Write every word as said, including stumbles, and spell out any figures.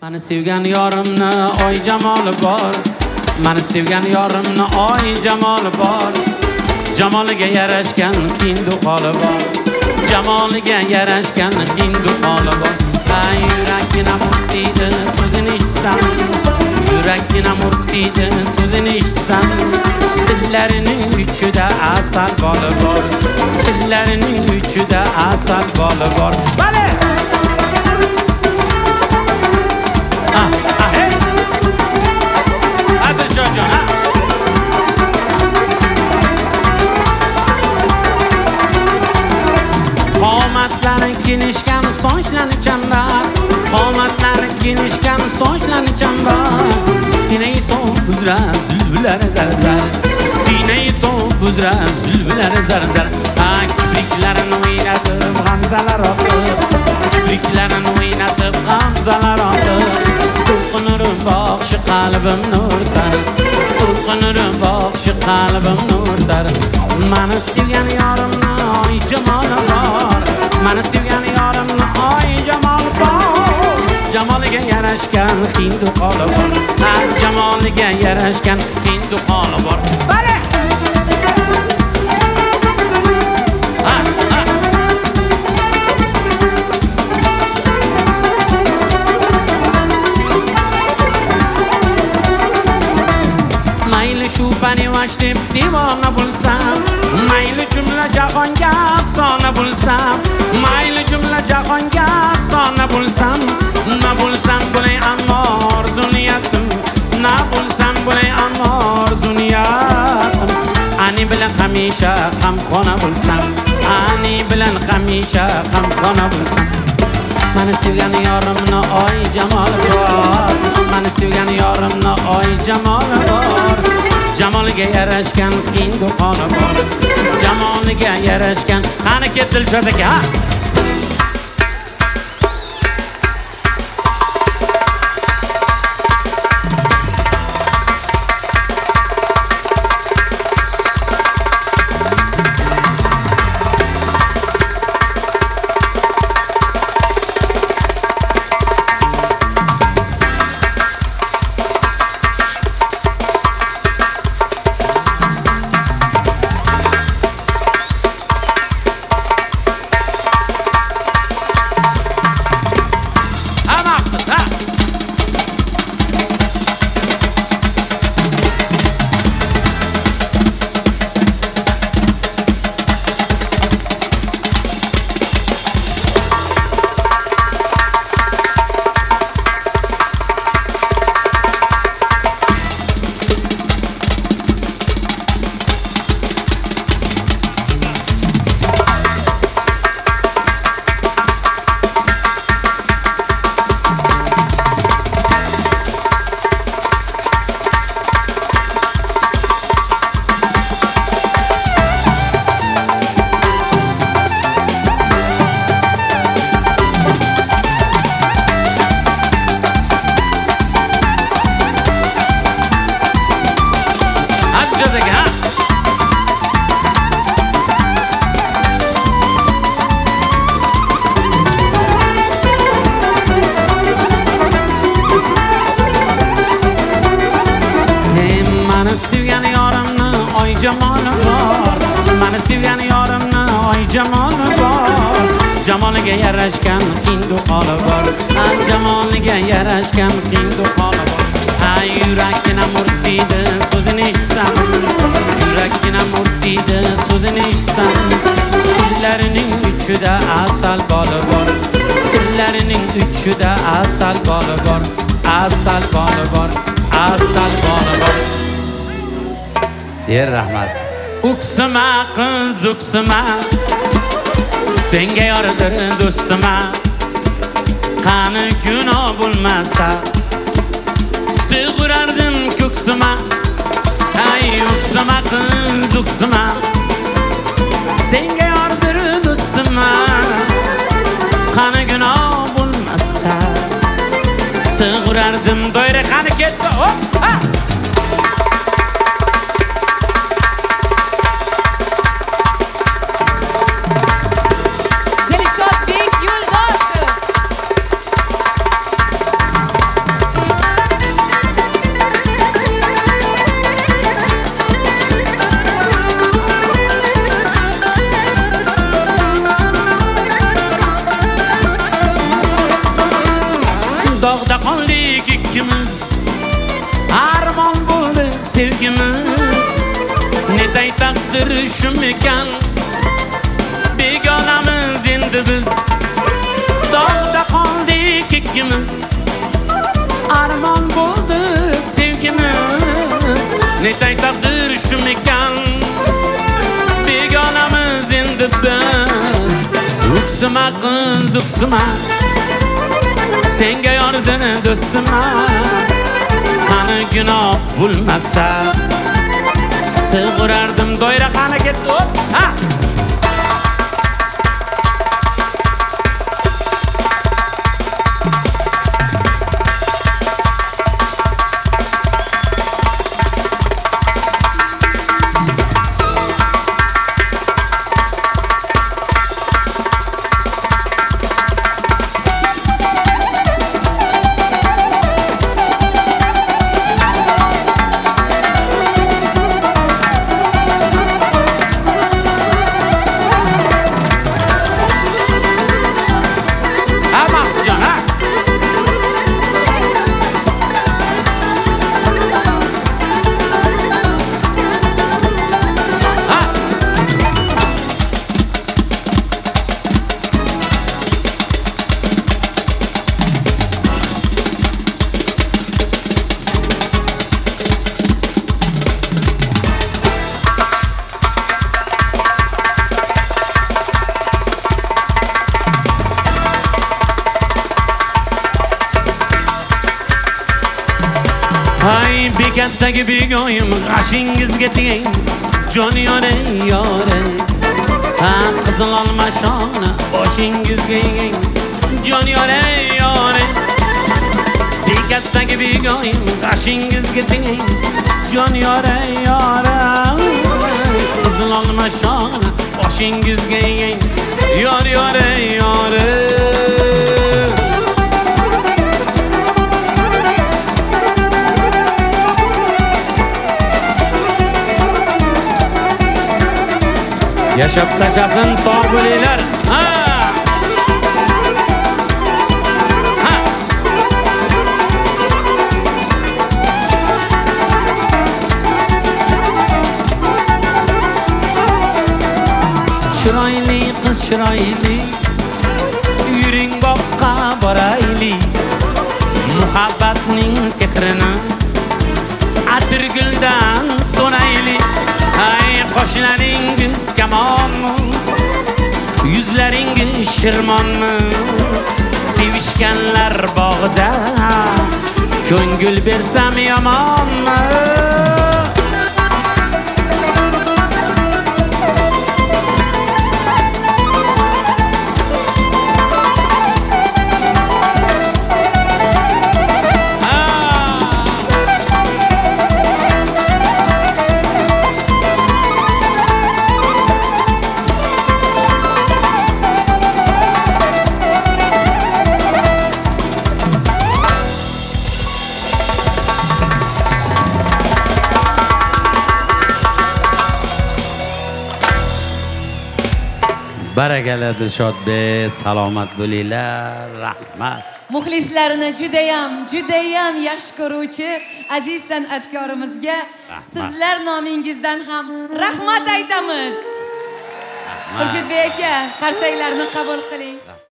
Mani sevgan yorimni oy jamoli bor. Mani sevgan yorimni oy jamoli bor. Jamoliga yarashgan kindu holi bor. Jamoliga yarashgan kindu holi bor. Ay yurakkina murtiydi so'zini eshitsam. Yurakkina murtiydi so'zini eshitsam. Dillarining uchida asal boli bor. Dillarining uchida asal boli bor. Bale! Ah, ah, hey! Hadi Shojon, ha? Qomatlari kinishgan sochlari chambar. Qomatlari kinishgan sochlari chambar. Sinai so'ng buzra zulvulari zarzar. Sinai so'ng buzra zulvulari zarzar. Ha, kipriklarini o'ynatib g'amzalar otib. Kipriklarini o'ynatib g'amzalar otib. To'lqinur boqshi qalbim nurdir. To'lqinur boqshi qalbim nurdir. Mani sevgan yorimni oy jamoli bor. Mani sevgan yorimni oy jamoli bor. Jamoliga yarashgan hindu holi bor. Ha, jamoliga yarashgan hindu holi bor. Bale! Ha, ha. Mayli shu pani vash deb devona bo'lsam, mayli jumla jahonga afsona bo'lsam, mayli jumla jahonga afsona bo'lsam, na bo'lsam bo'lay ammo orzuniyatim, na bo'lsam bo'lay ammo orzuniyatim. Ani bilan hamisha hamxona bo'lsam, ani bilan hamisha hamxona bo'lsam. Mani sevgan yorimni oy jamoli bor. Mani sevgan yorimni oy jamoli bor. Jamoliga yarashgan hindu holi bor. Jamoliga yarashgan qani ketil shadaka. Mani sevgan yorimni oy jamoli bor. Jamoliga yarashgan hindu holi bor. Jamoliga yarashgan hindu holi bor. Ay yurakkina murtiydi so'zini eshitsam. Yurakkina murtiydi so'zini eshitsam. Dillarining uchida asal boli bor. Dillarining uchida asal boli bor. Asal boli bor. Asal boli bor. Der rahmat. Uksima qiz uksima, senga yordir do'stima. Qani gunoh bo'lmasa, tug'urardim ko'ksima. Ay uksima qiz uksima, senga yordir do'stima. Qani gunoh bo'lmasa, tug'urardim. Doira qani ketdi. Hop, ha! dog'da qoldik ikkimiz, armon bo'ldi sevgimiz. Netay taqdir shum ekan, begonamiz endi biz. Dog'da qoldik ikkimiz, armon bo'ldi sevgimiz. Netay taqdir shum ekan, begonamiz endi biz. Uksima qiz uksima, senga yordin do'stima. Qani gunoh bo'lmasa, tig'urardim doira. Qani ketdi hop ha. Hay bekatdagi begoyim, g'ashingizga teging, jon yore yore. Ha qizil olma shona, boshingizga eging, jon yore yore. Bekatdagi begoyim, g'ashingizga teging, jon yore yore. Qizil olma shona, boshingizga eging, yor yore yore. Yaşab tashasin sog' bo'linglar. Ha! Ha! Chiroyli qiz chiroyli, yuring boqqa borayli. Muhabbatning sehrini atirguldan so'rayli. Ay qoshlaringiz kamonmi, yuzlaringiz shirmonmi? Sevishganlar bog'da ko'ngil bersam yomonmi? Barakalla Dilshodbek, salomat bo'linglar. Rahmat. Muxlislarini judayam, judayam yaxshi ko'ruvchi aziz san'atkorimizga sizlar nomingizdan ham rahmat aytamiz. Xurshidbek aka, qarsaklarni qabul qiling.